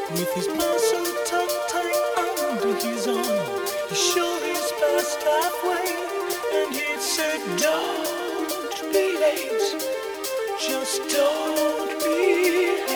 With his parcel tucked tight under his arm, he showed his past halfway, and he said, "Don't be late, just don't be late."